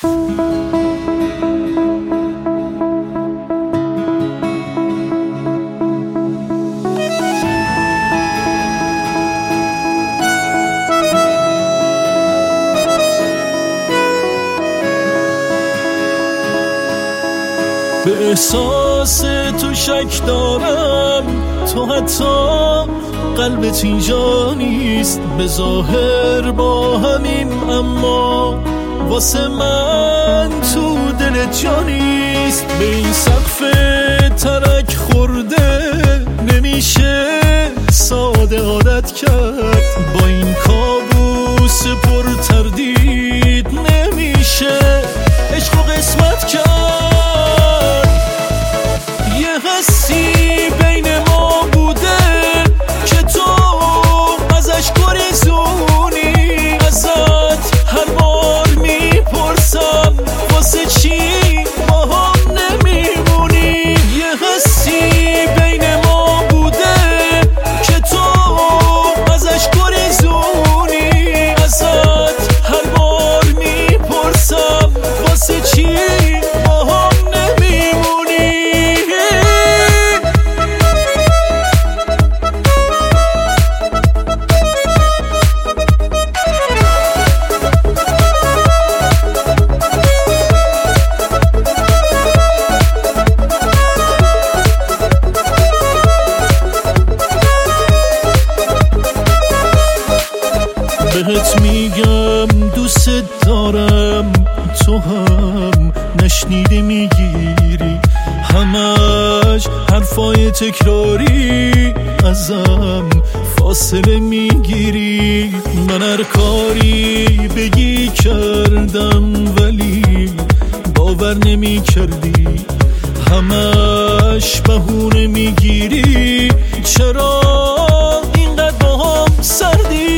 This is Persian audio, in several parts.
به احساس تو شک دارم، تو حتی قلبت اینجا نیست. به ظاهر با همین اما واسه من تو دلت جا نیست. به این سقف ترک خورده نمیشه ساده عادت کرد، با این کابوس پر تردید نمیشه عشق و قسمت کرد. حسی بین ما بوده که تو ازش گریزونی، ازت هر بار میپرسم واسه چی با هم نمیمونی. یه حسی بین ما بوده که تو ازش گریزونی، ازت هر بار میپرسم واسه چی با هم نمیمونی. بهت میگم دوست دارم، تو هم نشنیده میگیری، همش حرفای تکراری ازم فاصله میگیری. من هر کاری بگی کردم ولی باور نمی کردی، همش بهونه میگیری. چرا اینقدر با هم سردی؟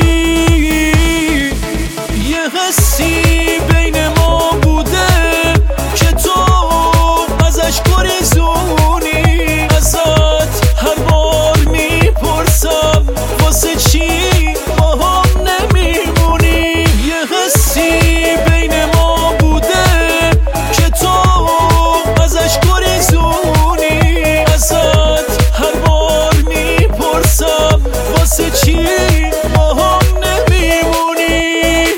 حسی بین ما بوده که تو ازش گریزونی، ازت هر بار میپرسم واسه چی با هم نمیمونی. یه حسی بین ما بوده که تو ازش گریزونی، ازت هر بار میپرسم واسه چی با هم نمیمونی.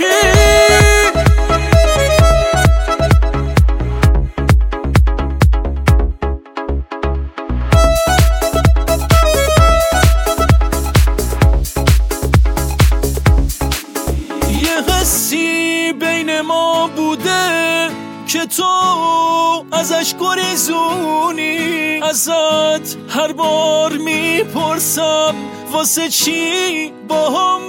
حسی بین ما بوده که تو ازش گریزونی، ازت هر بار میپرسم واسه چی با هم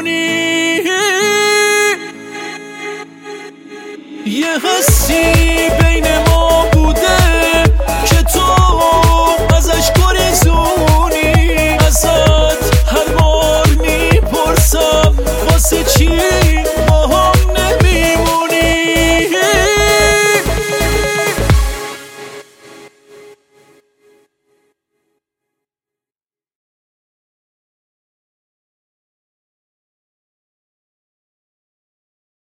نمیمونی. یه حسی